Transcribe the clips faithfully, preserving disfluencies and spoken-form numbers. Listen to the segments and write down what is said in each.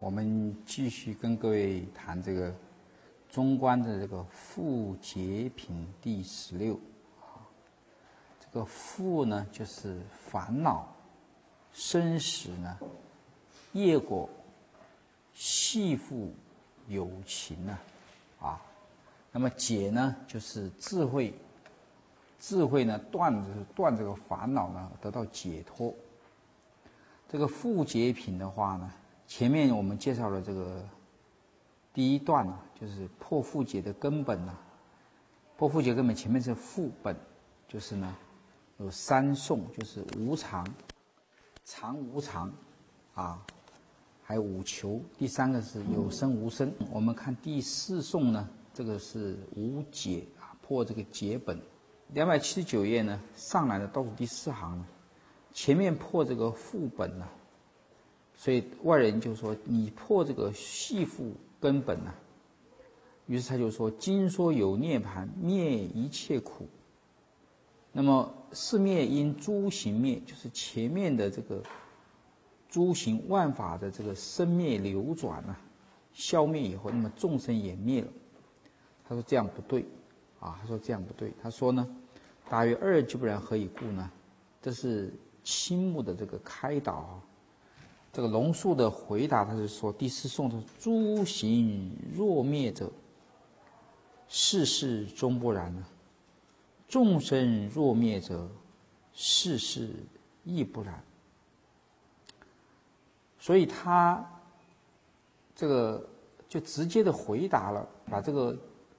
我们继续跟各位谈这个中观的这个复结品第十六。这个复呢，就是烦恼、生死呢、业果、系缚、有情呢，啊，那么解呢，就是智慧，智慧呢断断这个烦恼呢，得到解脱。这个复结品的话呢，前面我们介绍了这个第一段呢，就是破复结的根本呢。破复结根本前面是复本，就是呢有三颂，就是无常、常无常啊，还有五求。第三个是有生无生。我们看第四颂呢，这个是无解啊，破这个结本。两百七十九页呢，上来的倒数第四行呢，前面破这个复本呢。所以外人就说你破这个系缚根本呢，于是他就说经说有涅盘，灭一切苦。那么是灭因诸行灭，就是前面的这个诸行万法的这个生灭流转呢，消灭以后，那么众生也灭了。他说这样不对啊，他说这样不对。他说呢，大约二俱不然何以故呢？这是青木的这个开导啊。这个龙树的回答，他是说第四颂的诸行若灭者，世事终不然呢；众生若灭者，世事亦不然。所以他这个就直接的回答了，把这个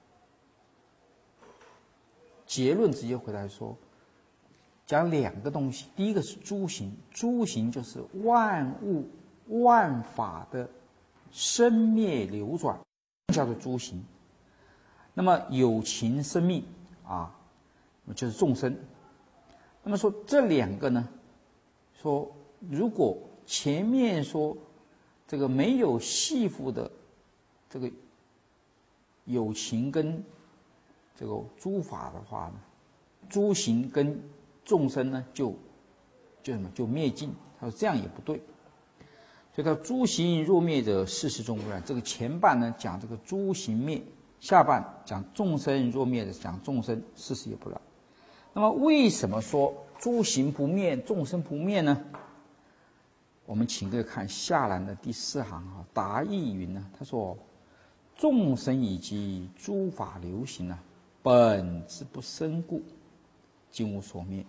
结论直接回答说，讲两个东西。第一个是诸行，诸行就是万物万法的生灭流转，叫做诸行。那么有情生命啊，就是众生。那么说这两个呢，说如果前面说这个没有系缚的这个有情跟这个诸法的话呢，诸行跟众生呢就就什么就灭尽。他说这样也不对，所以他诸行若灭者，世事终不然。这个前半呢讲这个诸行灭，下半讲众生若灭者，讲众生世事也不然。那么为什么说诸行不灭，众生不灭呢？我们请各位看下栏的第四行啊，答意云呢，他说众生以及诸法流行啊，本质不生故，今无所灭。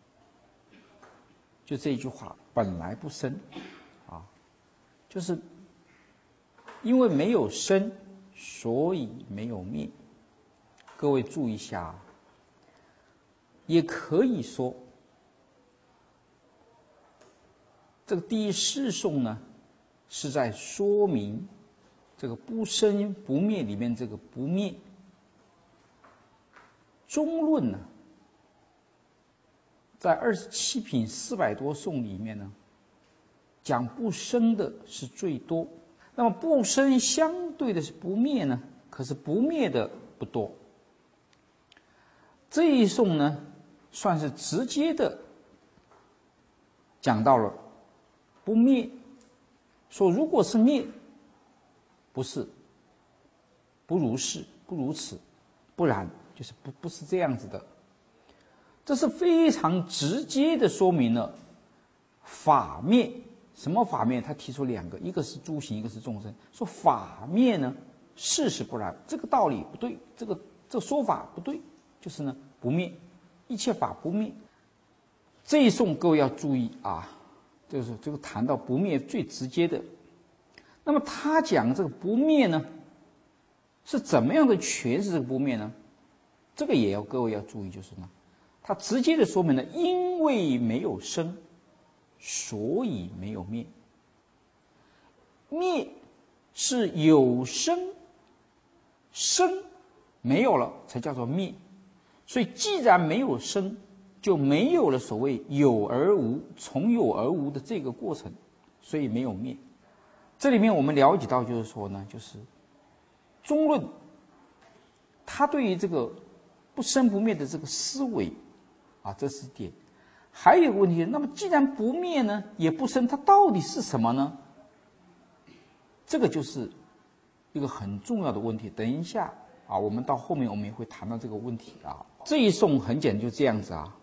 就这一句话，本来不生啊，就是因为没有生，所以没有灭。各位注意一下，也可以说这个第四颂呢是在说明这个不生不灭里面这个不灭。中论呢在二十七品四百多颂里面呢，讲不生的是最多。那么不生相对的是不灭呢，可是不灭的不多。这一颂呢，算是直接的讲到了不灭。说如果是灭，不是，不如是，不如此，不然，就是不不是这样子的。这是非常直接的说明了法灭。什么法灭？他提出两个，一个是诸行，一个是众生。说法灭呢，事实不然，这个道理不对，这个这个说法不对，就是呢不灭，一切法不灭。这一颂各位要注意啊，就是这个谈到不灭最直接的。那么他讲这个不灭呢，是怎么样的诠释这个不灭呢？这个也要各位要注意，就是呢。他直接的说明了，因为没有生，所以没有灭。灭是有生，生没有了才叫做灭。所以既然没有生，就没有了所谓有而无，从有而无的这个过程，所以没有灭。这里面我们了解到，就是说呢，就是中论他对于这个不生不灭的这个思维啊，这是一点。还有一个问题，那么既然不灭呢，也不生，它到底是什么呢？ 这个就是一个很重要的问题。等一下啊，我们到后面我们也会谈到这个问题啊。这一颂很简单，就这样子啊。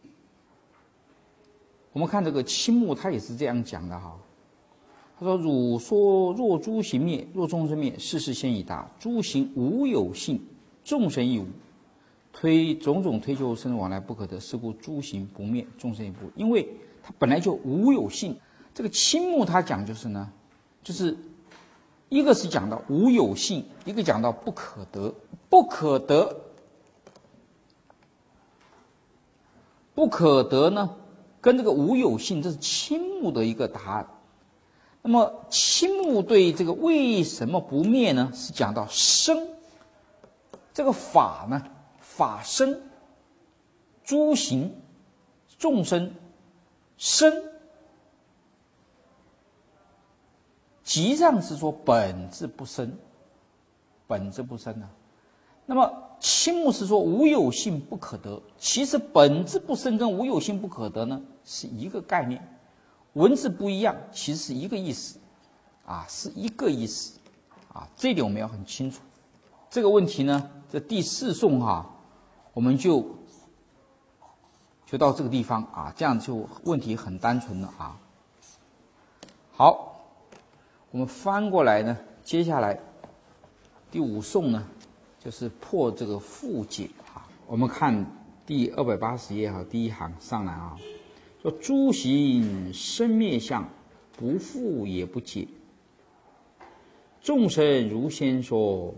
我们看这个青木，他也是这样讲的哈。他说：“汝说若诸行灭，若众生灭，世事先已达。诸行无有性，众生亦无。推种种推究生往来不可得，是故诸行不灭，众生亦不。因为它本来就无有性。这个青木他讲就是呢，就是一个是讲到无有性，一个讲到不可得。不可得，不可得呢，跟这个无有性，这是青木的一个答案。那么青木对这个为什么不灭呢？是讲到生，这个法呢，法生，诸行，众生生，集上是说本质不生，本质不生啊。那么青木是说无有性不可得，其实本质不生跟无有性不可得呢是一个概念，文字不一样，其实是一个意思，啊，是一个意思，啊，这一点我们要很清楚。这个问题呢，这第四颂哈、啊，我们就就到这个地方啊，这样就问题很单纯了啊。好，我们翻过来呢，接下来第五颂呢，就是破这个复解啊。我们看第二百八十页哈，第一行上来啊，说诸行生灭相，不复也不解。众生如先说，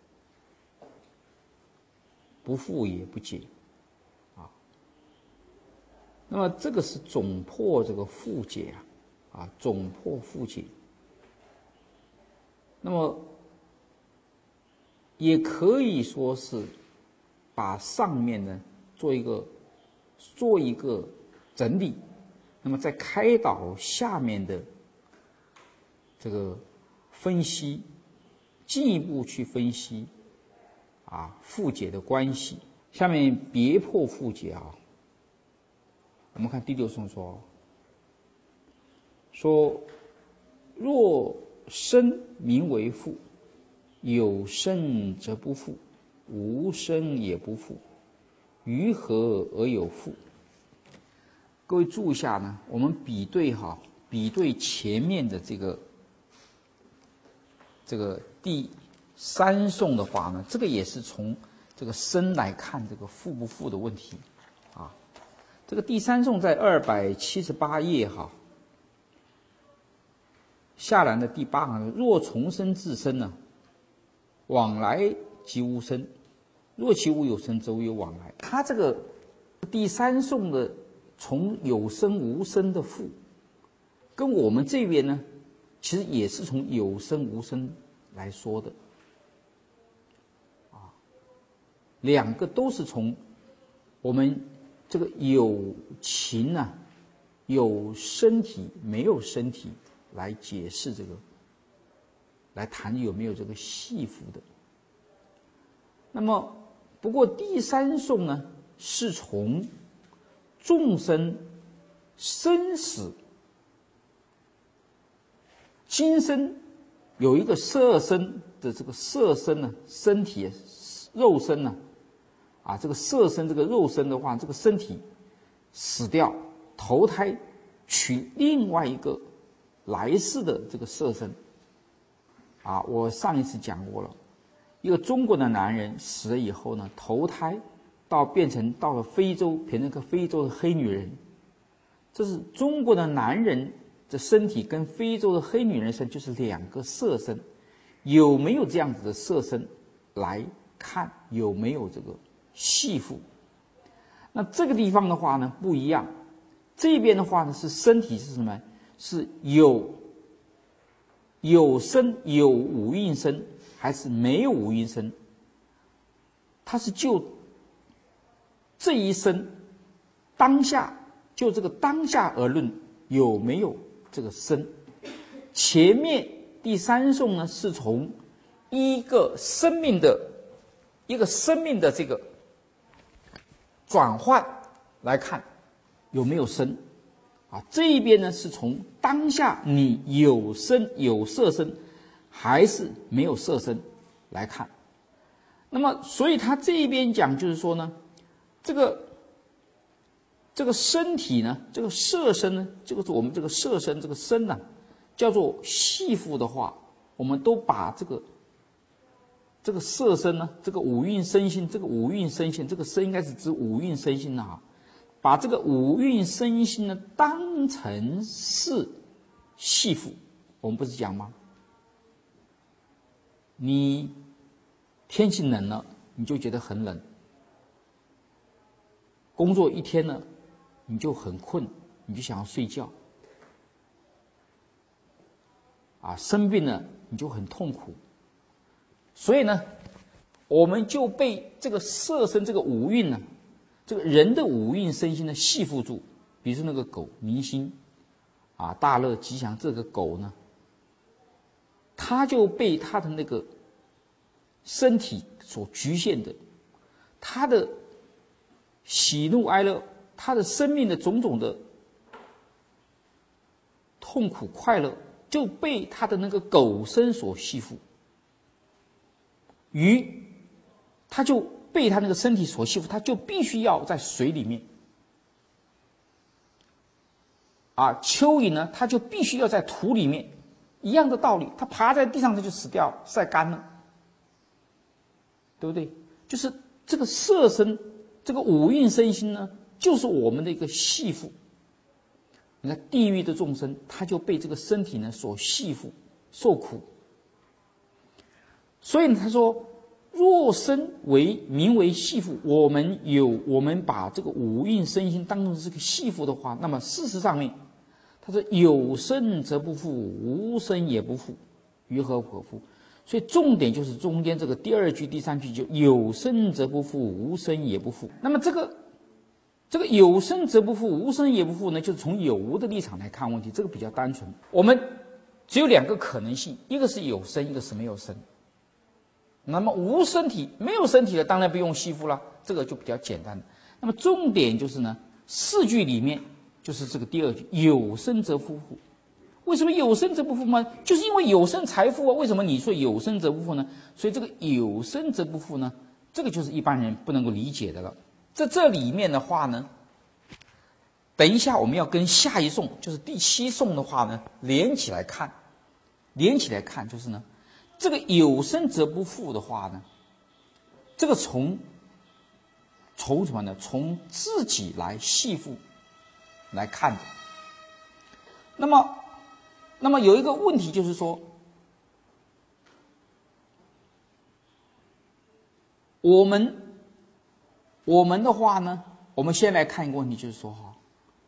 不复也不解啊。那么这个是总破这个复解啊，啊，总破复解。那么也可以说是把上面呢做一个做一个整理，那么再开导下面的这个分析，进一步去分析啊复解的关系。下面别破复解啊，我们看第六颂说，说若生名为复，有生则不复，无生也不复，于何而有复？各位注意一下呢，我们比对哈，比对前面的这个这个第三颂的话呢，这个也是从这个生来看这个复不复的问题啊。这个第三颂在二百七十八页哈，下栏的第八行，若从生自生呢，往来即无生，若其无有生，则无有往来。他这个第三颂的从有生无生的复，跟我们这边呢，其实也是从有生无生来说的，啊，两个都是从我们这个有情啊，有身体没有身体来解释这个，来谈有没有这个系缚的。那么，不过第三颂呢，是从众生生死，今生有一个色身的这个色身呢，身体肉身呢，啊，这个色身这个肉身的话，这个身体死掉，投胎取另外一个来世的这个色身。啊，我上一次讲过了，一个中国的男人死了以后呢，投胎到变成到了非洲，变成个非洲的黑女人。这是中国的男人的身体跟非洲的黑女人身就是两个色身，有没有这样子的色身来看有没有这个系缚？那这个地方的话呢不一样，这边的话呢是身体是什么？是有有生有五蕴身，还是没有五蕴身？它是就这一生当下，就这个当下而论有没有这个生。前面第三颂呢是从一个生命的一个生命的这个转换来看有没有生啊，这一边呢是从当下你有生有色身还是没有色身来看。那么，所以他这边讲就是说呢，这个这个身体呢，这个色身呢，这个是我们这个色身这个身呢、啊，叫做系缚的话，我们都把这个这个色身呢，这个五蕴身心，这个五蕴身心，这个身应该是指五蕴身心的啊，把这个五蕴身心呢当成是系缚。我们不是讲吗？你天气冷了，你就觉得很冷；工作一天了，你就很困，你就想要睡觉。啊，生病了你就很痛苦。所以呢，我们就被这个色身这个五蕴呢，这个人的五蕴身心呢系缚住。比如说那个狗明星啊，大乐吉祥这个狗呢，它就被它的那个身体所局限的，它的喜怒哀乐，它的生命的种种的痛苦快乐，就被它的那个狗身所系缚。鱼，它就被它那个身体所系缚，它就必须要在水里面。啊，蚯蚓呢，它就必须要在土里面，一样的道理，它爬在地上它就死掉，晒干了，对不对？就是这个色身，这个五蕴身心呢，就是我们的一个系缚。你看地狱的众生，他就被这个身体呢所系缚，受苦。所以呢，他说，若身为名为系缚，我们有我们把这个五蕴身心当成是个系缚的话，那么事实上面，他说有生则不复，无生也不复，于何可复？所以重点就是中间这个第二句、第三句，就有生则不复，无生也不复。那么这个这个有生则不复，无生也不复呢，就是从有无的立场来看问题，这个比较单纯。我们只有两个可能性，一个是有生，一个是没有生。那么无身体，没有身体的当然不用系缚了，这个就比较简单的。那么重点就是呢，四句里面就是这个第二句，有生则不复。为什么有生则不复吗？就是因为有生才复啊。为什么你说有生则不复呢？所以这个有生则不复呢，这个就是一般人不能够理解的了。在这里面的话呢，等一下我们要跟下一颂，就是第七颂的话呢，连起来看，连起来看就是呢，这个有生则不复的话呢，这个从从什么呢？从自己来系缚来看的。那么，那么有一个问题就是说，我们我们的话呢，我们先来看一个问题，就是说哈，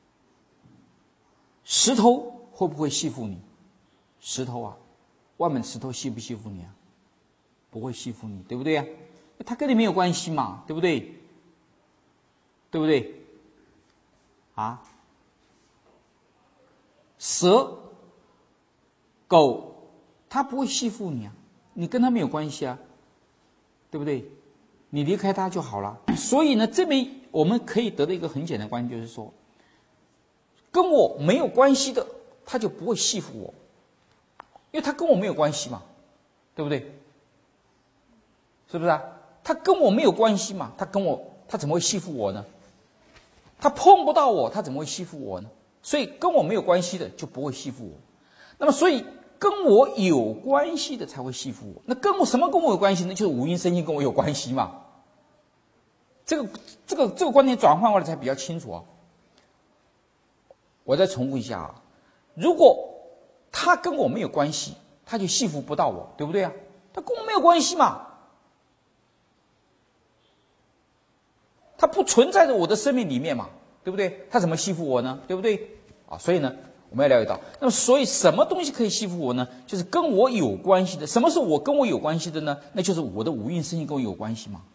石头会不会系缚你？石头啊，外面石头系不系缚你啊？不会系缚你，对不对啊？它跟你没有关系嘛，对不对？对不对？啊，蛇、狗，它不会系缚你啊，你跟它没有关系啊，对不对？你离开它就好了。所以呢，这边我们可以得到一个很简单的观点，就是说，跟我没有关系的，它就不会系缚我，因为它跟我没有关系嘛，对不对？是不是啊？它跟我没有关系嘛，它跟我，它怎么会系缚我呢？它碰不到我，它怎么会系缚我呢？所以跟我没有关系的就不会系缚我。那么所以跟我有关系的才会系缚我。那跟我什么跟我有关系呢？就是五蕴身心跟我有关系嘛。这个这个这个观点转换过来才比较清楚啊。我再重复一下啊，如果他跟我没有关系，他就系缚不到我，对不对啊？他跟我没有关系嘛，他不存在着我的生命里面嘛，对不对？他怎么系缚我呢？对不对？啊，所以呢，我们要了解到，那么所以什么东西可以系缚我呢？就是跟我有关系的。什么是我跟我有关系的呢？那就是我的五蕴身心跟我有关系嘛，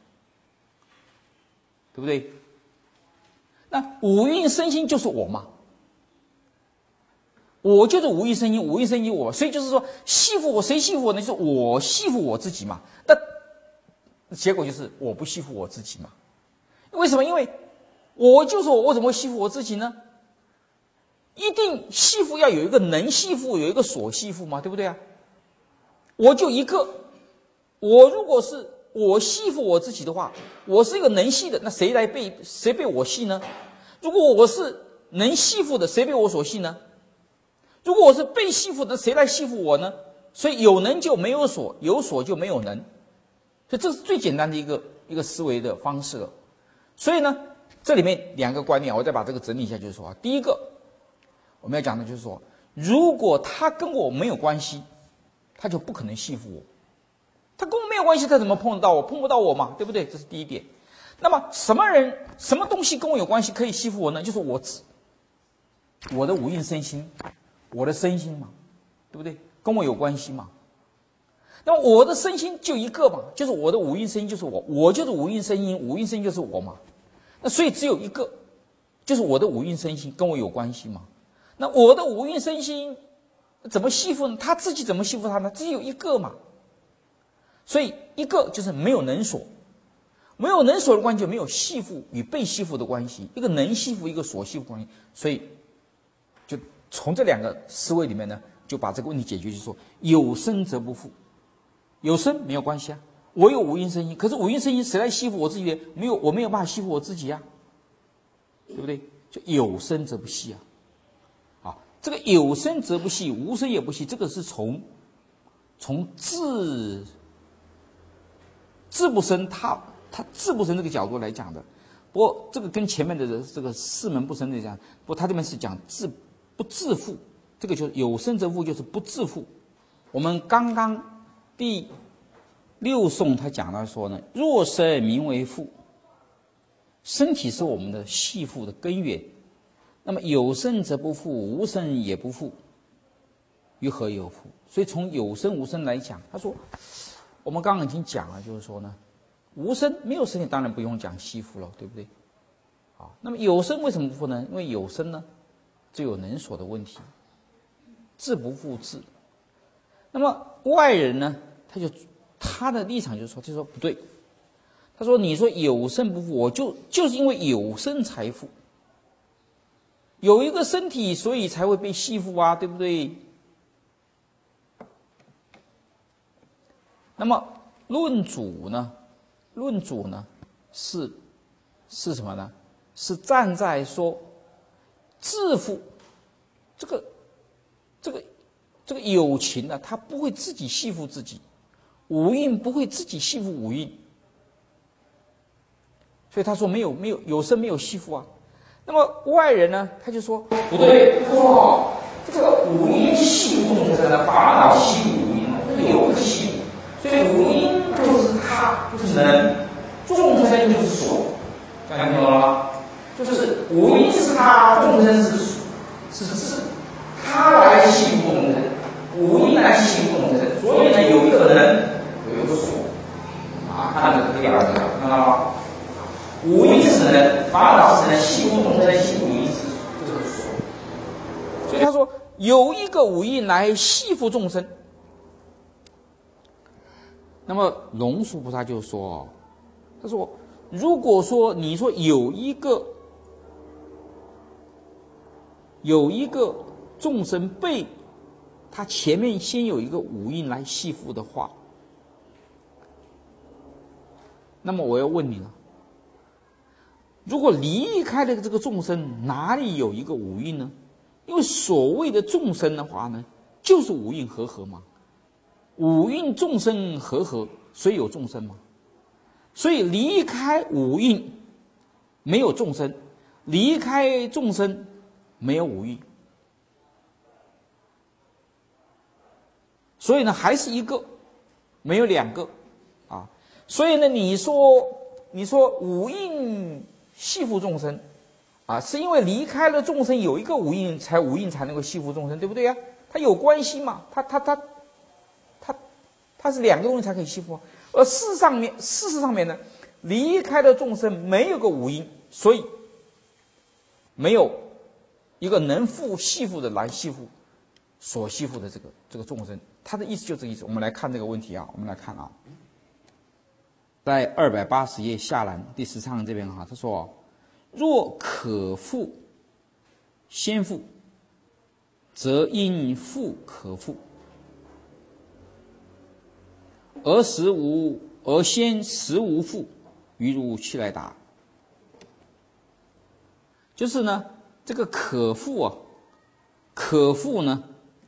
对不对？那五蕴身心就是我嘛，我就是五蕴身心，五蕴身心我，所以就是说系缚我，谁系缚我呢？就是我系缚我自己嘛。那结果就是我不系缚我自己嘛。为什么？因为我就是我，我怎么会系缚我自己呢？一定系缚要有一个能系缚，有一个所系缚嘛，对不对啊？ 我就一个，我如果是我系服我自己的话，我是一个能系的，那谁来被谁被我系呢？如果我是能系服的，谁被我所系呢？如果我是被系服的，谁来系服我呢？所以有能就没有所，有所就没有能，所以这是最简单的一个一个思维的方式了。所以呢，这里面两个观念，我再把这个整理一下，就是说啊，第一个我们要讲的就是说，如果他跟我没有关系，他就不可能系服我。他跟我没有关系，他怎么碰得到我？碰不到我嘛，对不对？这是第一点。那么什么人、什么东西跟我有关系可以系服我呢？就是我自我的五蕴身心，我的身心嘛，对不对？跟我有关系嘛。那么我的身心就一个嘛，就是我的五蕴身心就是我，我就是五蕴身心，五蕴身心就是我嘛。那所以只有一个，就是我的五蕴身心跟我有关系嘛。那我的五蕴身心怎么系服呢？他自己怎么系服他呢？只有一个嘛。所以一个就是没有能所，没有能所的关系就没有系服与被系服的关系，一个能系服，一个所系服关系。所以就从这两个思维里面呢，就把这个问题解决，就是说有生则不负，有生没有关系啊，我有五蕴身心，可是五蕴身心谁来系服我自己的？没有，我没有办法系服我自己啊，对不对？就有生则不系啊。啊，这个有生则不系，无生也不系，这个是从从自自不生，他他自不生这个角度来讲的。不过这个跟前面的这个四门不生的讲，不过他这边是讲自不自负，这个就是有生则负，就是不自负。我们刚刚第六颂他讲到说呢，若身名为父，身体是我们的系父的根源。那么有生则不负，无生也不负，于何有负？所以从有生无生来讲，他说我们刚刚已经讲了，就是说呢，无生没有身体当然不用讲系父了，对不对？好，那么有生为什么不负呢？因为有生呢就有能所的问题，自不负自。那么外人呢，他就他的立场就是说，就说不对，他说你说有生不负，我就就是因为有生才负，有一个身体，所以才会被系负啊，对不对？那么论主呢？论主呢是是什么呢？是站在说自负这个这个这个有情呢，他不会自己系负自己，五蕴不会自己系负五蕴，所以他说没有没有有生没有系负啊。那么外人呢，他就说不对，他说这个五蕴系负众生的，烦恼系负五蕴，这个有个系负。所以五蕴就是他，就是能，众生就是所，这样听懂了吗？就是五蕴是他，众生是是智，他来系服众生，五蕴来系服众生，所以呢有一个能，有一个所，啊，看这个第二个，看到吗？五蕴是能，烦恼是能，系服众生，系服五蕴是这个所。所以他说有一个五蕴来系服众生。那么龙树菩萨就说，他说如果说你说有一个有一个众生被他前面先有一个五蕴来系服的话，那么我要问你了，如果离开了这个众生，哪里有一个五蕴呢？因为所谓的众生的话呢，就是五蕴和合嘛，五蕴众生和合，所以有众生嘛。所以离开五蕴没有众生，离开众生没有五蕴，所以呢还是一个，没有两个啊。所以呢你说你说五蕴系服众生啊，是因为离开了众生有一个五蕴，才五蕴才能够系服众生，对不对呀？它有关系嘛，它它它它它是两个东西才可以系服。而事实上面事实上面呢，离开了众生没有个五蕴，所以没有一个能复系服的来系服所系服的这个这个众生。他的意思就这个意思。我们来看这个问题啊，我们来看啊，在二百八十页下栏第十章这边哈，他说若可复先复，则因复可复。 而实无而先实无复，于如去来达。就是呢，这个可复啊，可复呢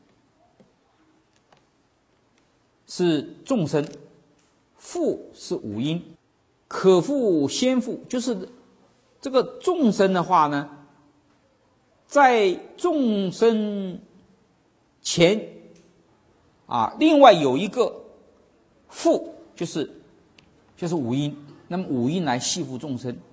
是众生，复是五阴，可复先复，就是这个众生的话呢，在众生前啊，另外有一个复，就是就是五阴，那么五阴来系缚众生，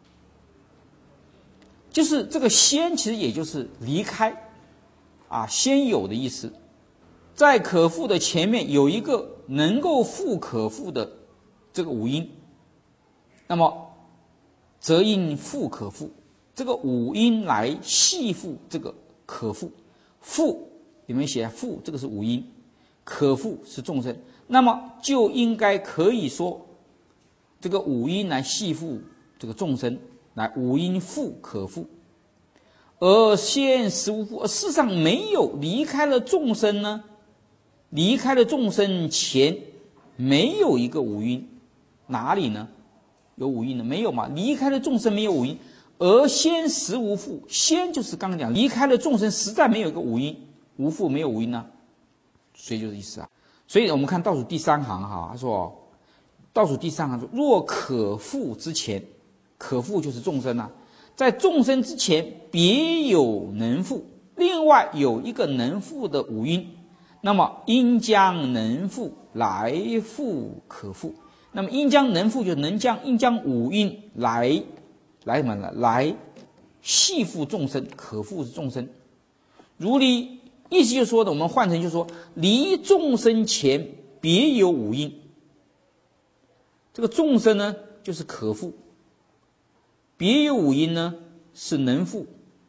就是这个先，其实也就是离开啊，先有的意思。在可复的前面有一个能够复可复的这个五阴，那么则应复可复，这个五阴来系缚这个可复。复你们写复，这个是五阴，可复是众生，那么就应该可以说这个五阴来系缚这个众生，来五阴复可复，而先实无复，而事实上没有离开了众生呢，离开了众生前没有一个五阴，哪里呢？有五阴呢？没有嘛？离开了众生没有五阴，而先实无复，先就是刚刚讲离开了众生，实在没有一个五阴，无复没有五阴呢、啊，所以就是意思啊。所以我们看倒数第三行哈，他说倒数第三行说，若可复之前，可复就是众生啊，在众生之前别有能复，另外有一个能复的五阴，那么应将能复来复可复，那么应将能复就能将应将五阴来来什么呢？来系缚众生，可复是众生。如离意思就是说的，我们换成就是说，离众生前别有五阴，这个众生呢就是可复，别有五阴呢是能复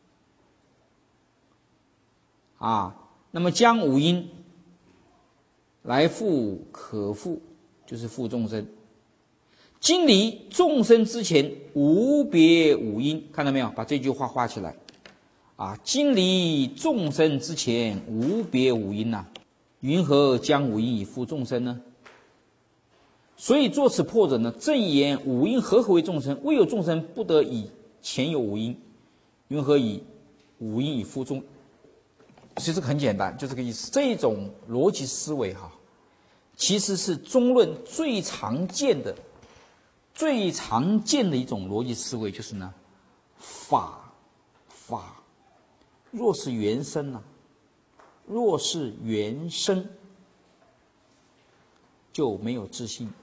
啊。那么将五阴来复可复，就是复众生。今离众生之前无别五阴，看到没有？把这句话画起来啊！今离众生之前无别五阴呐、啊，云何将五阴以复众生呢？所以作此破者呢，正言五阴合合为众生，未有众生不得以前有五阴，云何以五阴以复众？其实很简单，就这个意思。这种逻辑思维哈，其实是中论最常见的、最常见的一种逻辑思维，就是呢，法法若是原生呢、啊，若是原生，就没有自性；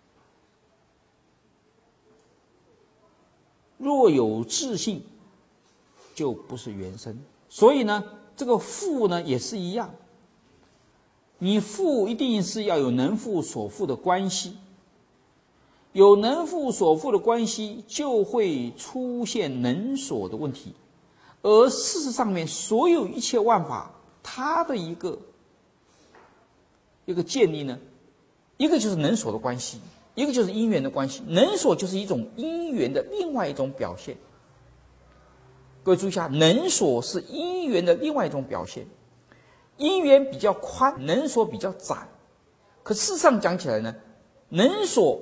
若有自性，就不是原生。所以呢，这个复呢也是一样，你复一定是要有能复所复的关系，有能复所复的关系，就会出现能所的问题。而事实上面，所有一切万法，它的一个一个建立呢，一个就是能所的关系，一个就是因缘的关系。能所就是一种因缘的另外一种表现。各位注意一下，能所是因缘的另外一种表现，因缘比较宽，能所比较窄。可事实上讲起来呢，能所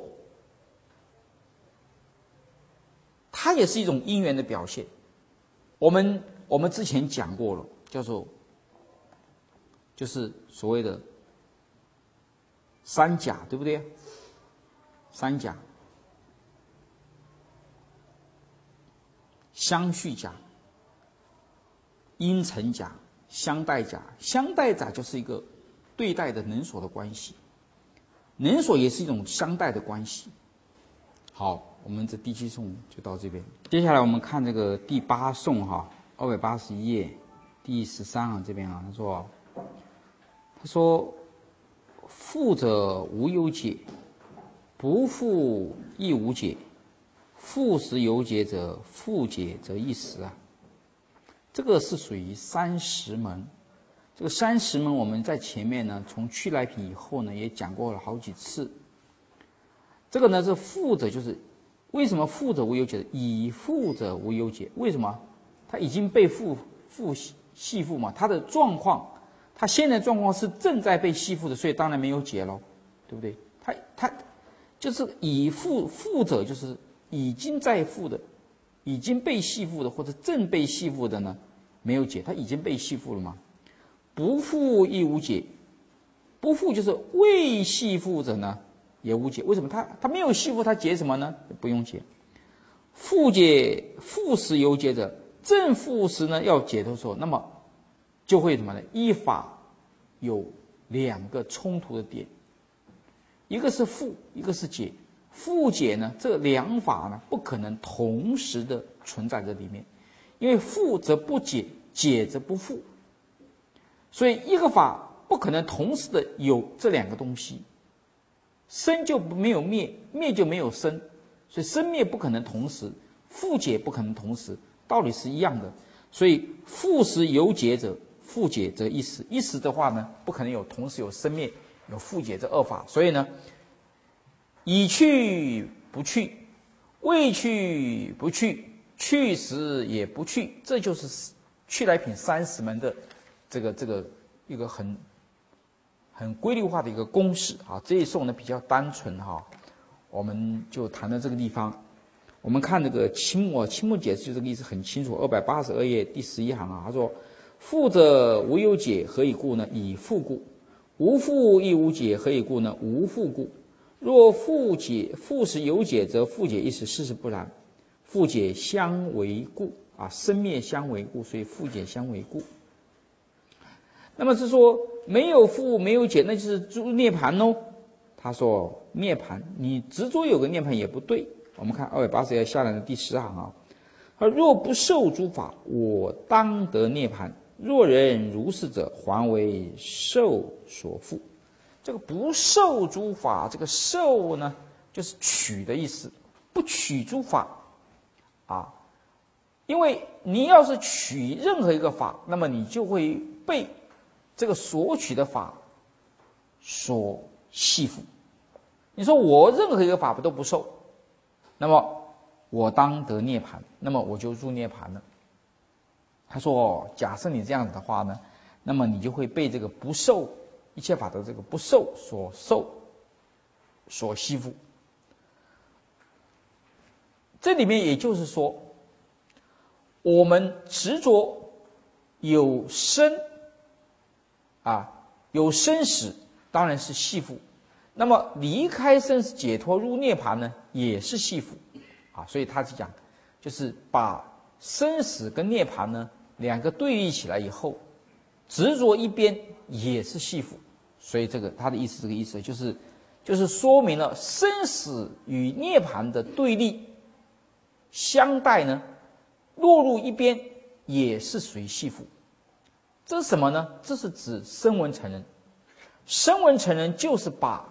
它也是一种因缘的表现。我们我们之前讲过了，叫做就是所谓的三甲，对不对？三甲，相续甲、因成甲、相待甲。相待甲就是一个对待的能所的关系，能所也是一种相待的关系。好，我们这第七颂就到这边。接下来我们看这个第八颂哈，二百八十一页第十三行这边啊，他说，他说，复者无有解，不复亦无解。复时有解者，复解则一时啊。这个是属于三十门。这个三十门我们在前面呢，从去来品以后呢，也讲过了好几次。这个呢是复者，就是为什么复者无有解？以复者无有解，为什么？他已经被复复系缚嘛，他的状况，他现在状况是正在被系缚的，所以当然没有解咯，对不对？ 他他就是已复复者，就是已经在复的，已经被系复的或者正被系复的呢，没有解，他已经被系复了嘛。不复亦无解，不复就是未系复者呢也无解。为什么他他没有系复，他解什么呢？不用解。复解复时有解者，正复时呢要解的时候，那么就会什么呢？一法有两个冲突的点，一个是复，一个是解。复解呢，这两法呢不可能同时的存在这里面，因为复则不解，解则不复，所以一个法不可能同时的有这两个东西。生就没有灭，灭就没有生，所以生灭不可能同时，复解不可能同时，道理是一样的。所以复时有解者，复解则一时，一时的话呢，不可能有同时有生灭有复解这二法。所以呢，已去不去，未去不去，去时也不去，这就是去来品三十门的这个这个一个很很规律化的一个公式啊。这一颂呢比较单纯哈，我们就谈到这个地方。我们看这个清末，清末解释就这个意思很清楚，二百八十二页第十一行啊，他说：复者无有解，何以故呢？以复故。无复亦无解，何以故呢？无复故。若复解复时有解，则复解一时，事实不然。复解相为故啊，生灭相为故，所以复解相为故。那么是说没有复没有解，那就是入涅盘喽。他说涅盘，你执着有个涅盘也不对。我们看二百八十页下来的第十行啊，他若不受诸法，我当得涅盘。若人如是者，还为受所缚。这个不受诸法，这个受呢，就是取的意思，不取诸法啊。因为你要是取任何一个法，那么你就会被这个所取的法所系缚。你说我任何一个法都不受，那么我当得涅盘，那么我就入涅盘了。他说假设你这样子的话呢，那么你就会被这个不受一切法的这个不受所受所系缚。这里面也就是说，我们执着有生啊，有生死当然是系缚，那么离开生死解脱入涅盘呢，也是系缚啊。所以他是讲，就是把生死跟涅盘呢两个对立起来以后，执着一边也是系缚。所以这个他的意思，这个意思就是就是说明了生死与涅盘的对立相待呢，落入一边也是属于系缚。这是什么呢？这是指声闻乘人。声闻乘人就是把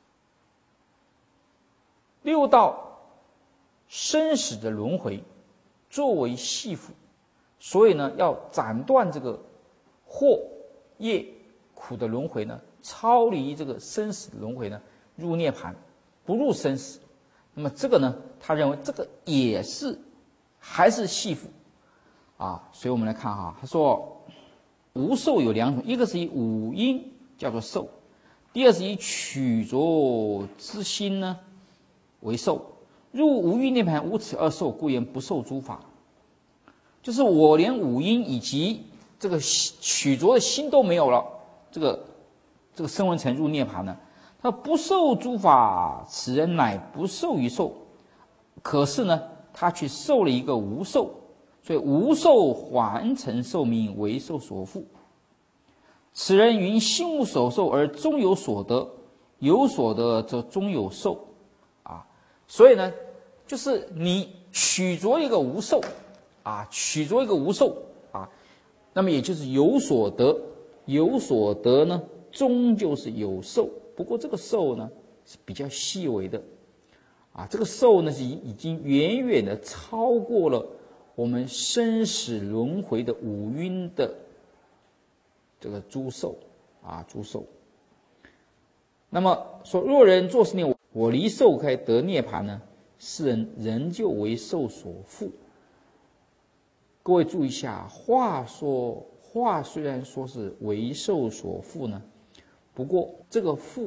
六道生死的轮回作为系缚，所以呢，要斩断这个祸业苦的轮回呢，超离这个生死的轮回呢，入涅盘，不入生死。那么这个呢，他认为这个也是还是系缚啊。所以我们来看哈，他说无受有两种，一个是以五阴叫做受，第二是以取着之心呢为受。入无欲涅盘，无此二受，故言不受诸法。就是我连五阴以及这个取着的心都没有了，这个这个声闻乘入涅盘呢，他不受诸法，此人乃不受于受。可是呢，他却受了一个无受，所以无受还成受名为受所缚。此人云心无所受而终有所得，有所得则终有受啊。所以呢，就是你取着一个无受啊，取着一个无受啊，那么也就是有所得，有所得呢，终究是有受。不过这个受呢是比较细微的啊，这个受呢是已经远远的超过了我们生死轮回的五蕴的这个诸受啊，诸受。那么说，若人作是念我离受开得涅盘呢，世人仍旧为受所缚。各位注意一下，话说话虽然说是为受所缚呢，不过这个缚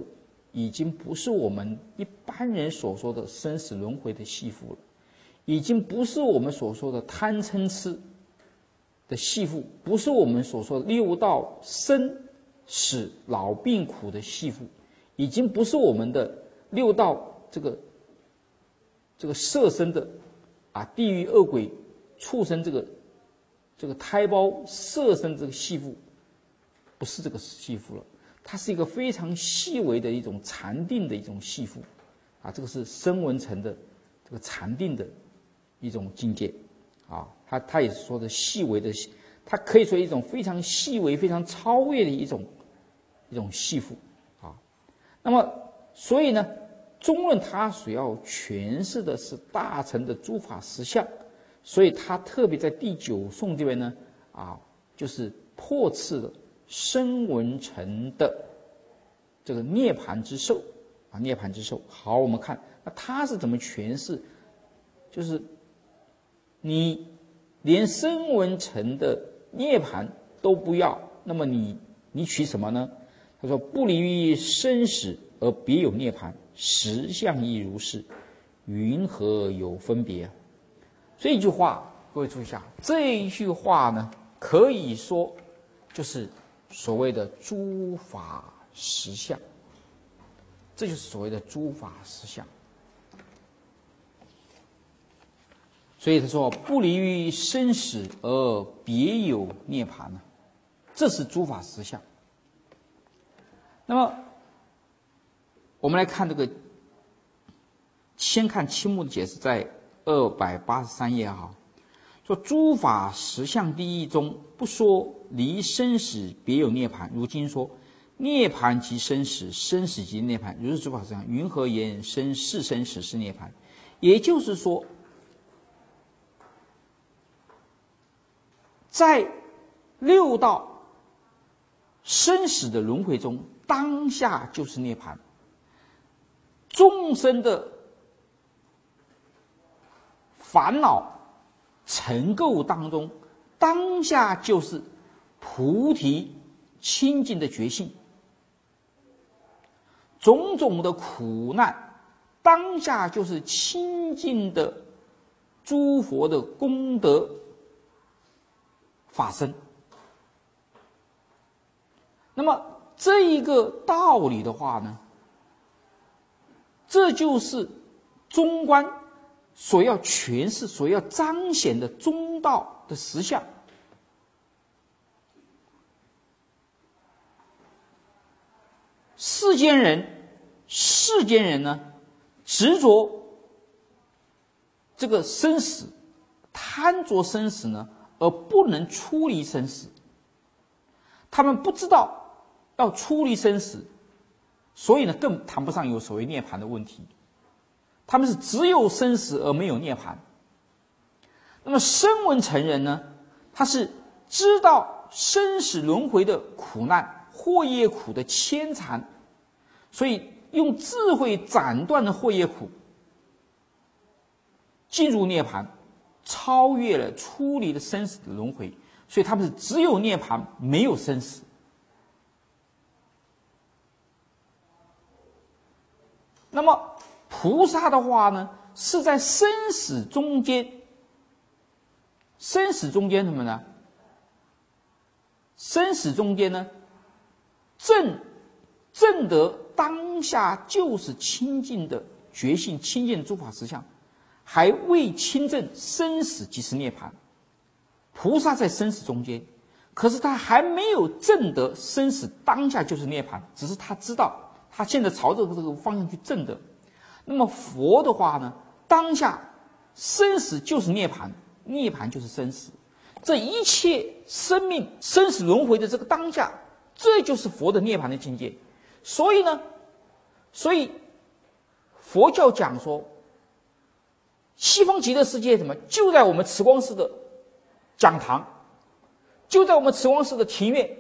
已经不是我们一般人所说的生死轮回的系缚了，已经不是我们所说的贪嗔痴的系缚，不是我们所说的六道生死老病苦的系缚，已经不是我们的六道这个这个色身的啊地狱恶鬼畜生这个这个胎胞色身这个系缚，不是这个系缚了。它是一个非常细微的一种禅定的一种系缚，啊，这个是声闻乘的这个禅定的一种境界，啊，它它也是说的细微的，它可以说一种非常细微、非常超越的一种一种系缚，啊，那么所以呢，中论它所要诠释的是大乘的诸法实相，所以它特别在第九颂这边呢，啊，就是破斥了声闻乘的这个涅槃之寿啊，涅槃之寿。好，我们看那他是怎么诠释？就是你连声闻乘的涅槃都不要，那么你你取什么呢？他说：“不离于生死而别有涅槃，实相亦如是，云何有分别？”这一句话，各位注意一下，这一句话呢，可以说就是所谓的诸法实相，这就是所谓的诸法实相。所以他说不离于生死而别有涅槃呢，这是诸法实相。那么我们来看这个，先看青木的解释，在二百八十三页哈。说诸法实相第一中不说离生死别有涅槃，如今说涅槃即生死，生死即涅槃，如是诸法实相，云何言生是生死是涅槃？也就是说，在六道生死的轮回中，当下就是涅槃，众生的烦恼尘垢当中，当下就是菩提清净的觉性，种种的苦难，当下就是清净的诸佛的功德法身。那么这一个道理的话呢，这就是中观所要诠释、所要彰显的中道的实相。世间人，世间人呢，执着这个生死，贪着生死呢，而不能出离生死。他们不知道要出离生死，所以呢，更谈不上有所谓涅槃的问题。他们是只有生死而没有涅槃。那么声闻乘人呢，他是知道生死轮回的苦难、祸业苦的牵缠，所以用智慧斩断了祸业苦，进入涅槃，超越了出离了生死的轮回，所以他们是只有涅槃，没有生死。那么菩萨的话呢，是在生死中间，生死中间什么呢？生死中间呢，正正得当下就是清净的觉性，清净的诸法实相，还未亲证生死即是涅槃。菩萨在生死中间，可是他还没有证得生死当下就是涅槃，只是他知道，他现在朝着这个方向去证得。那么佛的话呢，当下生死就是涅槃，涅槃就是生死，这一切生命生死轮回的这个当下，这就是佛的涅槃的境界。所以呢，所以佛教讲说，西方极乐世界什么就在我们慈光寺的讲堂，就在我们慈光寺的庭院，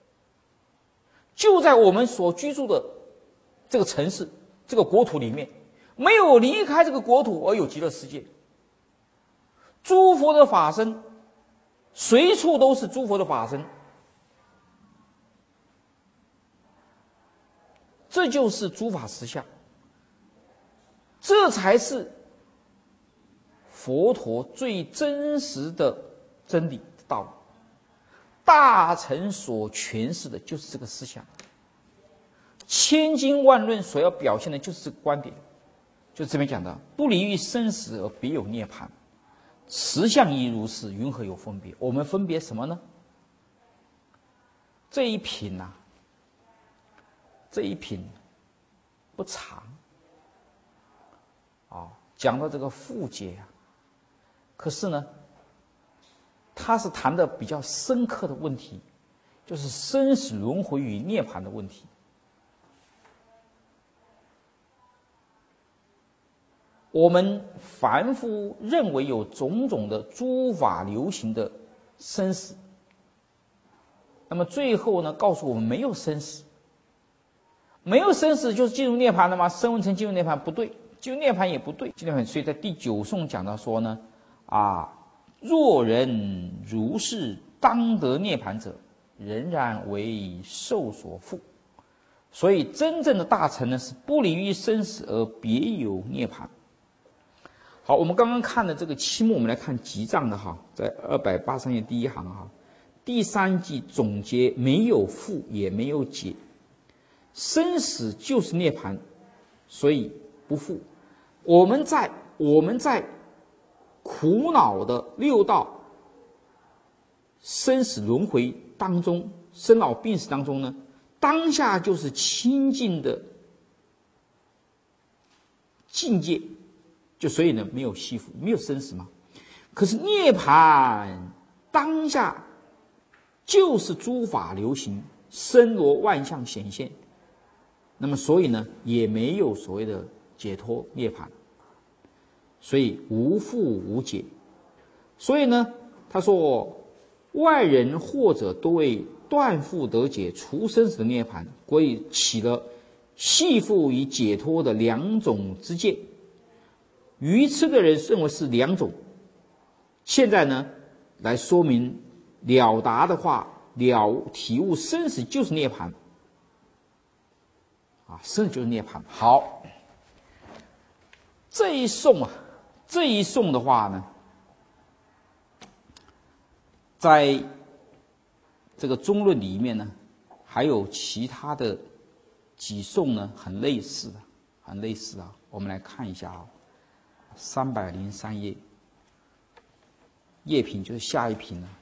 就在我们所居住的这个城市、这个国土里面，没有离开这个国土而有极乐世界。诸佛的法身，随处都是诸佛的法身。 这就是诸法实相，这才是佛陀最真实的真理道理。大乘所诠释的就是这个思想，千经万论所要表现的就是这个观点，就是这边讲的不离于生死而别有涅槃，实相亦如是，云何有分别？我们分别什么呢？这一品呐、啊，这一品不长啊、哦，讲到这个复解啊，可是呢，他是谈的比较深刻的问题，就是生死轮回与涅槃的问题。我们凡夫认为有种种的诸法流行的生死，那么最后呢，告诉我们没有生死，没有生死就是进入涅槃了吗？声闻乘进入涅槃不对，进入涅槃也不对，进入涅槃。所以在第九颂讲到说呢，啊，若人如是当得涅槃者，仍然为受所缚。所以真正的大乘呢，是不离于生死而别有涅槃。好，我们刚刚看的这个期末，我们来看集藏的哈，在二百八十三页第一行哈，第三季总结，没有缚也没有解，生死就是涅槃，所以不缚。我们在我们在苦恼的六道生死轮回当中，生老病死当中呢，当下就是清净的境界。就所以呢，没有系缚，没有生死嘛。可是涅槃当下就是诸法流行，身罗万象显现。那么所以呢，也没有所谓的解脱涅槃，所以无缚无解。所以呢，他说外人或者都为断缚得解、除生死的涅槃，所以起了系缚与解脱的两种之见。愚痴的人认为是两种，现在呢来说明了达的话，了体悟生死就是涅槃啊，生死就是涅槃。好，这一颂啊，这一颂的话呢，在这个中论里面呢，还有其他的几颂呢，很类似的，很类似啊。我们来看一下啊。三百零三页，页品就是下一品了。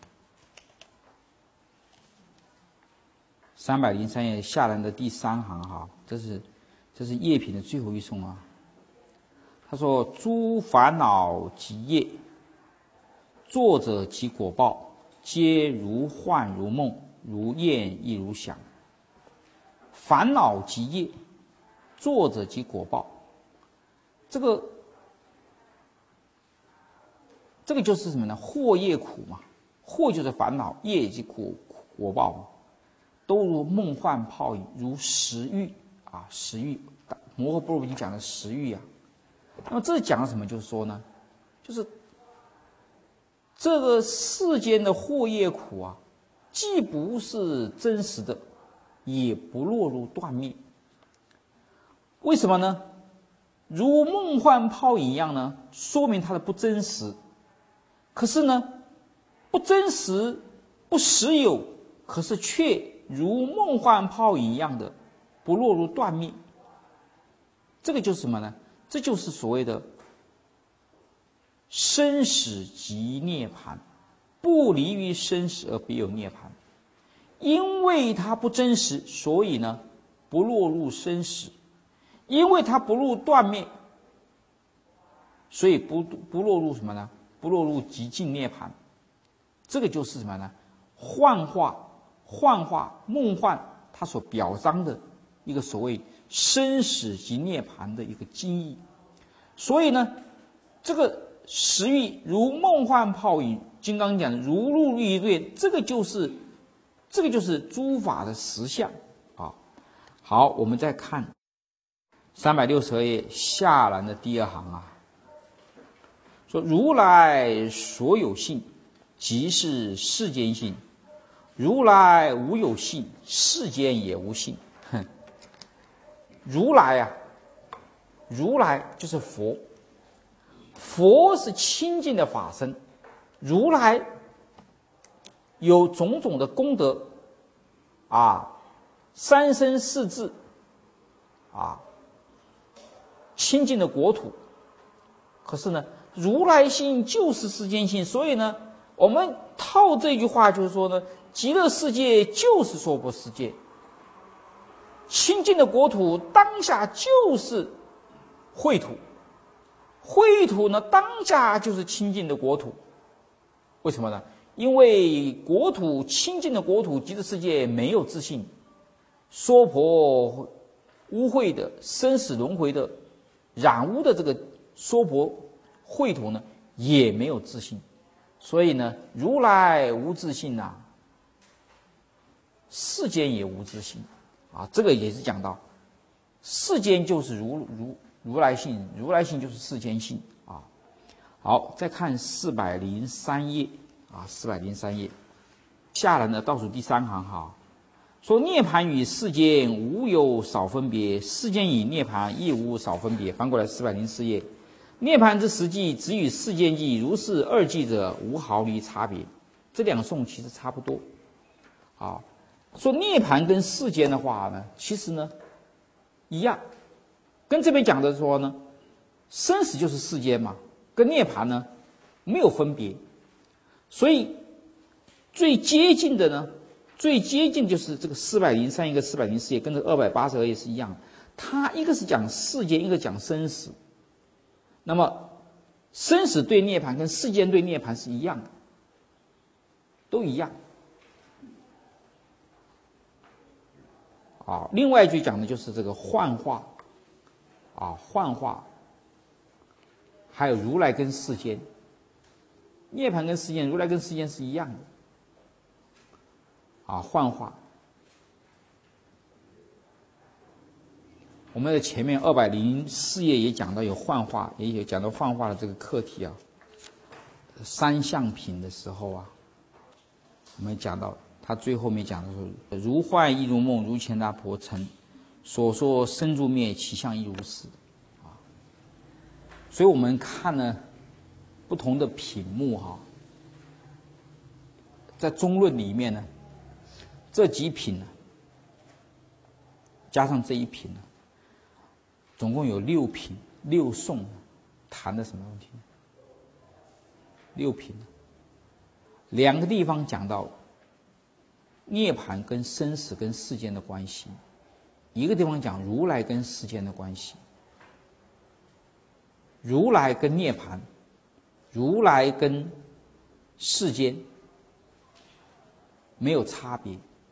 三百零三页下栏的第三行哈，这是这是页品的最后一颂啊。他说：“诸烦恼及业，作者及果报，皆如幻如梦，如焰亦如响。烦恼及业，作者及果报，这个。”这个就是什么呢？祸业苦嘛，祸就是烦恼，业即果果报嘛，都如梦幻泡影，如食欲啊，食欲。摩诃般若经讲的食欲啊。那么这讲的什么？就是说呢，就是这个世间的祸业苦啊，既不是真实的，也不落入断灭。为什么呢？如梦幻泡影一样呢，说明它的不真实。可是呢，不真实，不实有，可是却如梦幻泡影一样的不落入断灭。这个就是什么呢？这就是所谓的生死即涅槃，不离于生死而别有涅槃。因为它不真实，所以呢不落入生死；因为它不入断灭，所以不不落入什么呢？不落入极尽涅槃。这个就是什么呢？幻化、幻化、梦幻，它所表彰的一个所谓生死及涅槃的一个经义。所以呢，这个食欲如梦幻泡影，金刚讲的如露亦月，这个就是这个就是诸法的实相啊。好，我们再看三百六十二页下栏的第二行啊。说如来所有性，即是世间性；如来无有性，世间也无性。哼， 如来啊，如来就是佛，佛是清净的法身，如来有种种的功德啊，三身四智啊，清净的国土。可是呢，如来性就是世间性，所以呢，我们套这句话就是说呢，极乐世界就是娑婆世界，清净的国土当下就是秽土，秽土呢当下就是清净的国土。为什么呢？因为国土清净的国土，极乐世界没有自性，娑婆污秽的生死轮回的染污的这个娑婆秽土呢，也没有自性。所以呢，如来无自性呐、啊，世间也无自性啊。这个也是讲到，世间就是如如如来性，如来性就是世间性啊。好，再看四百零三页啊，四百零三页下来呢，倒数第三行哈，说涅槃与世间无有少分别，世间与涅槃亦无少分别。翻过来四百零四页。涅槃之实际，只与世间际，如是二际者，无毫厘差别。这两颂其实差不多。啊，说涅槃跟世间的话呢，其实呢一样，跟这边讲的说呢，生死就是世间嘛，跟涅槃呢没有分别。所以最接近的呢，最接近就是这个四百零三页跟四百零四页，跟这二百八十二页是一样的。它一个是讲世间，一个讲生死。那么，生死对涅槃跟世间对涅槃是一样的，都一样。啊，另外一句讲的就是这个幻化，啊，幻化，还有如来跟世间，涅槃跟世间，如来跟世间是一样的，啊，幻化。我们在前面二百零四页也讲到有幻化，也有讲到幻化的这个课题啊。三相品的时候啊，我们讲到他最后面讲的说，如幻亦如梦，如前大婆城，所说生住灭，其相亦如是啊。所以我们看呢不同的品目哈、啊，在中论里面呢，这几品呢，加上这一品呢，总共有六品六颂，谈的什么问题？六品，两个地方讲到涅槃跟生死跟世间的关系，一个地方讲如来跟世间的关系。如来跟涅槃，如来跟世间没有差别。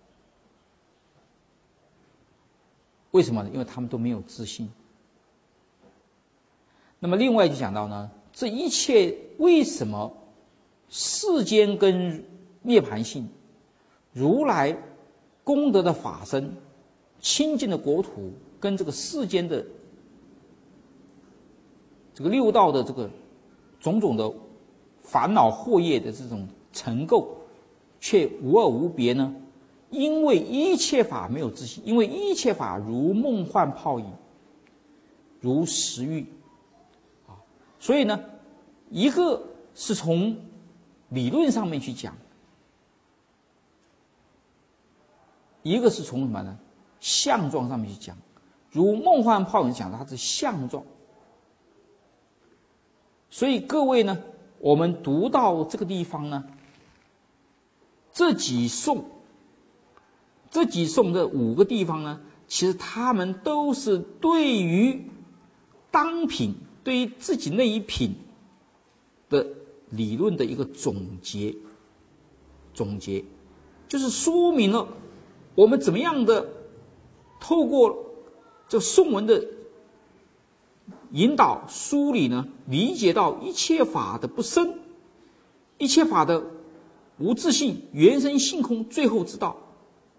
为什么呢？因为他们都没有自性。那么另外就讲到呢，这一切为什么世间跟涅槃性，如来功德的法身，清净的国土，跟这个世间的这个六道的这个种种的烦恼惑业的这种尘垢，却无二无别呢？因为一切法没有自性，因为一切法如梦幻泡影，如食欲。所以呢，一个是从理论上面去讲，一个是从什么呢？相状上面去讲。如梦幻泡影讲它是相状。所以各位呢，我们读到这个地方呢，这几颂，这几颂的五个地方呢，其实他们都是对于当品，对于自己那一品的理论的一个总结，总结就是说明了我们怎么样的透过这颂文的引导梳理呢，理解到一切法的不生，一切法的无自性，原生性空，最后之道。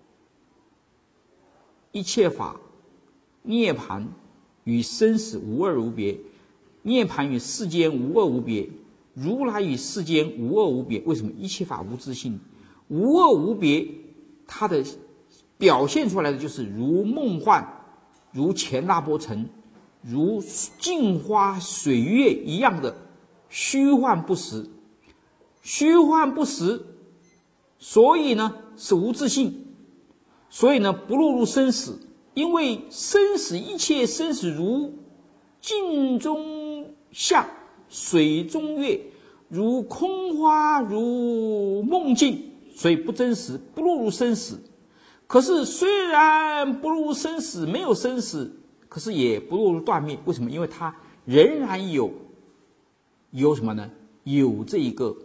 一切法涅槃与生死无二无别，涅槃与世间无二无别，如来与世间无二无别。为什么？一切法无自性，无二无别，它的表现出来的就是如梦幻如钱那波尘，如镜花水月一样的虚幻不实。虚幻不实，所以呢是无自性，所以呢不落入生死。因为生死一切生死如镜中象，水中月，如空花，如梦境，所以不真实，不落入生死。可是虽然不入生死，没有生死，可是也不落入断灭。为什么？因为它仍然有有什么呢？有这一个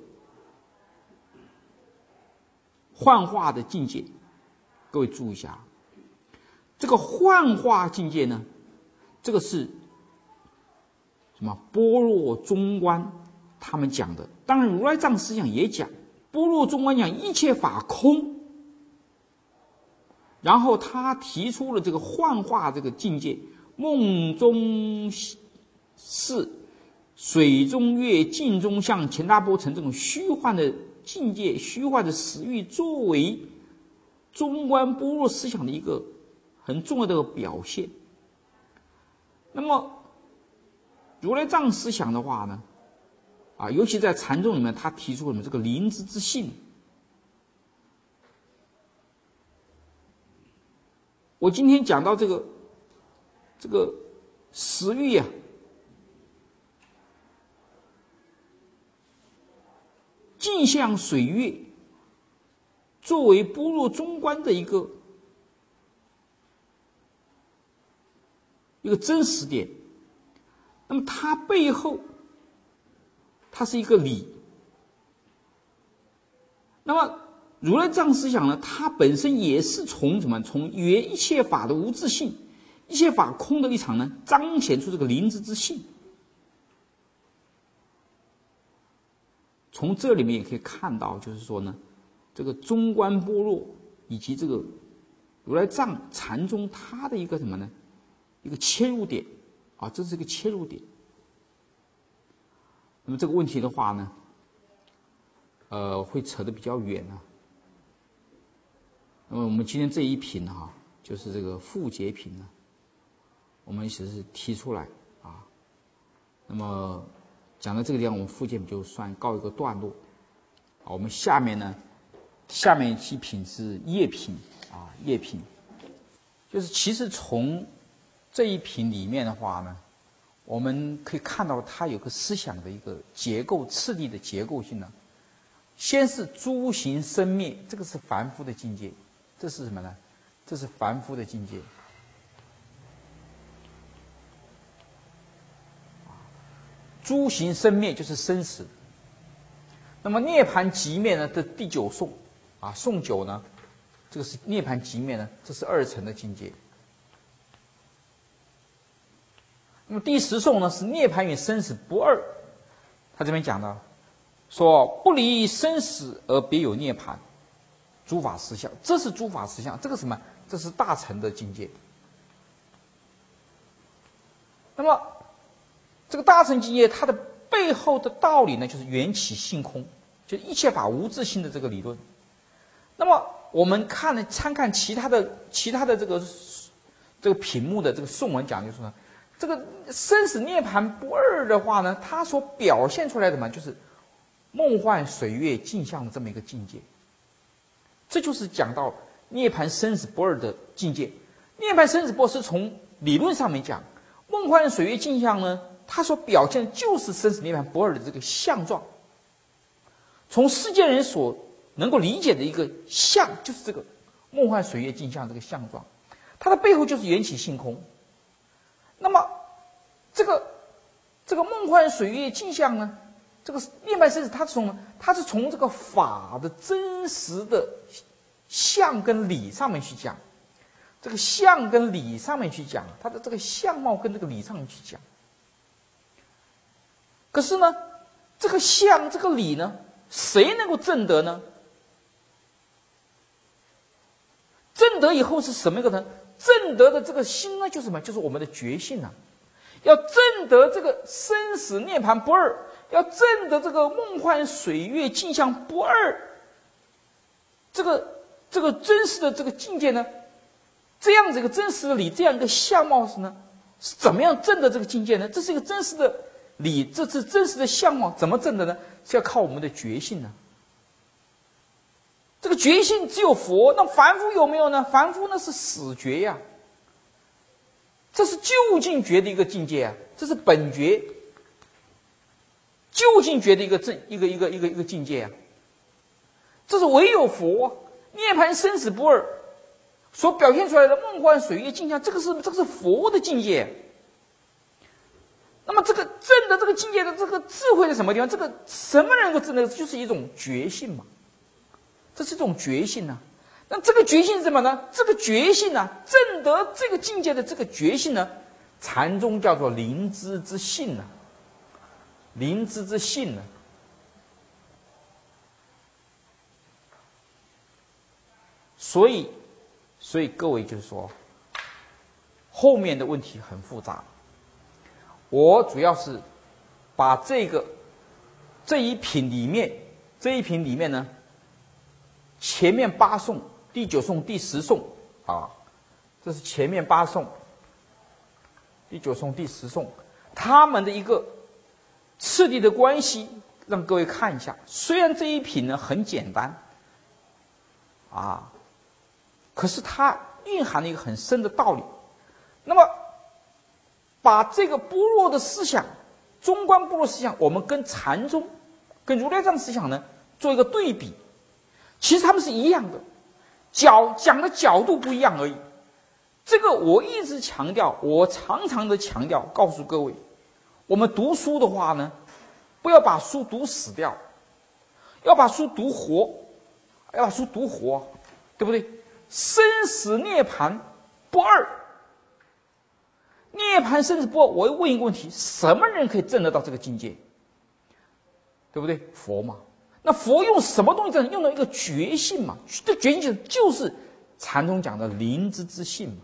幻化的境界。各位注意一下，这个幻化境界呢，这个是什么？般若中观他们讲的。当然如来藏思想也讲，般若中观讲一切法空，然后他提出了这个幻化这个境界，梦中事，水中月，镜中象，钱大波尘，这种虚幻的境界，虚幻的死域，作为中观般若思想的一个很重要的表现。那么如来藏思想的话呢，啊，尤其在禅宗里面，他提出了这个灵知之性。我今天讲到这个这个死域啊，镜像水月作为般若中观的一个一个真实点，那么它背后它是一个理。那么如来藏思想呢，它本身也是从什么？从原一切法的无自性、一切法空的立场呢，彰显出这个灵知之性。从这里面也可以看到，就是说呢，这个中观般若以及这个如来藏禅宗它的一个什么呢？一个切入点啊，这是一个切入点。那么这个问题的话呢，呃，会扯得比较远啊。那么我们今天这一品哈、啊，就是这个复结品呢，我们只是提出来啊。那么讲到这个地方，我们复结品就算告一个段落。啊，我们下面呢，下面一品是业品啊，业品，就是其实从这一品里面的话呢，我们可以看到它有个思想的一个结构次第的结构性呢。先是诸行生灭，这个是凡夫的境界，这是什么呢？这是凡夫的境界。诸行生灭就是生死。那么涅槃寂灭呢？这第九颂啊，颂九呢，这个是涅槃寂灭呢，这是二层的境界。那么第十颂呢是涅槃与生死不二，他这边讲到说不离生死而别有涅槃，诸法实相，这是诸法实相，这个什么？这是大乘的境界。那么这个大乘境界它的背后的道理呢，就是缘起性空，就是一切法无自性的这个理论。那么我们看呢，参看其他的其他的这个这个品目的这个颂文讲，就是说这个生死涅槃不二的话呢，它所表现出来的嘛，就是梦幻水月镜像的这么一个境界。这就是讲到涅槃生死不二的境界。涅槃生死不二是从理论上面讲，梦幻水月镜像呢，它所表现的就是生死涅槃不二的这个相状。从世间人所能够理解的一个相，就是这个梦幻水月镜像这个相状，它的背后就是缘起性空。那么这个这个梦幻水月镜像呢，这个涅槃生死，它是从它是从这个法的真实的相跟理上面去讲，这个相跟理上面去讲，它的这个相貌跟这个理上面去讲。可是呢，这个相这个理呢，谁能够证得呢？证得以后是什么一个呢？证得的这个心呢，就是什么？就是我们的觉性啊！要证得这个生死涅槃不二，要证得这个梦幻水月镜像不二，这个这个真实的这个境界呢， 这样子一个真实的理，这样一个相貌是呢，是怎么样证的这个境界呢？这是一个真实的理，这是真实的相貌，怎么证的呢？是要靠我们的觉性呢。这个觉性只有佛，那凡夫有没有呢？凡夫那是死觉呀，这是究竟觉的一个境界啊，这是本觉，究竟觉的一个正一个一个一个一个境界啊。这是唯有佛涅槃生死不二所表现出来的梦幻水月镜像，这个是这个是佛的境界。那么这个证的这个境界的这个智慧在什么地方？这个什么能够证的？就是一种觉性嘛，这是一种觉性啊。那这个觉性是什么呢？这个觉性啊，证得这个境界的这个觉性呢，禅宗叫做灵知之性呢、啊，灵知之性呢、啊。所以，所以各位就是说，后面的问题很复杂。我主要是把这个这一品里面，这一品里面呢，前面八颂、第九颂、第十颂啊，这是前面八颂、第九颂、第十颂，他们的一个次第的关系，让各位看一下。虽然这一品呢很简单，啊，可是它蕴含了一个很深的道理。那么，把这个般若的思想，中观般若思想，我们跟禅宗、跟如来藏思想呢做一个对比，其实他们是一样的，角讲的角度不一样而已。这个我一直强调，我常常的强调，告诉各位，我们读书的话呢，不要把书读死掉，要把书读活，要把书读活，对不对？生死涅槃不二。涅槃生死不二，我又问一个问题：什么人可以证得到这个境界？对不对？佛嘛。那佛用什么东西证？用了一个觉性嘛。这觉性就是禅宗讲的灵知之性嘛。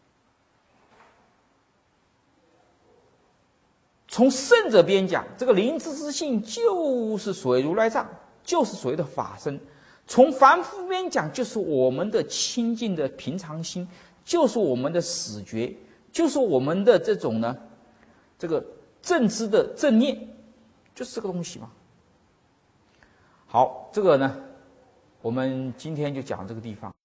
从圣者边讲，这个灵知之性就是所谓如来藏，就是所谓的法身；从凡夫边讲，就是我们的清净的平常心，就是我们的死觉。就是我们的这种呢，这个正知的正念，就是这个东西嘛。好，这个呢，我们今天就讲这个地方。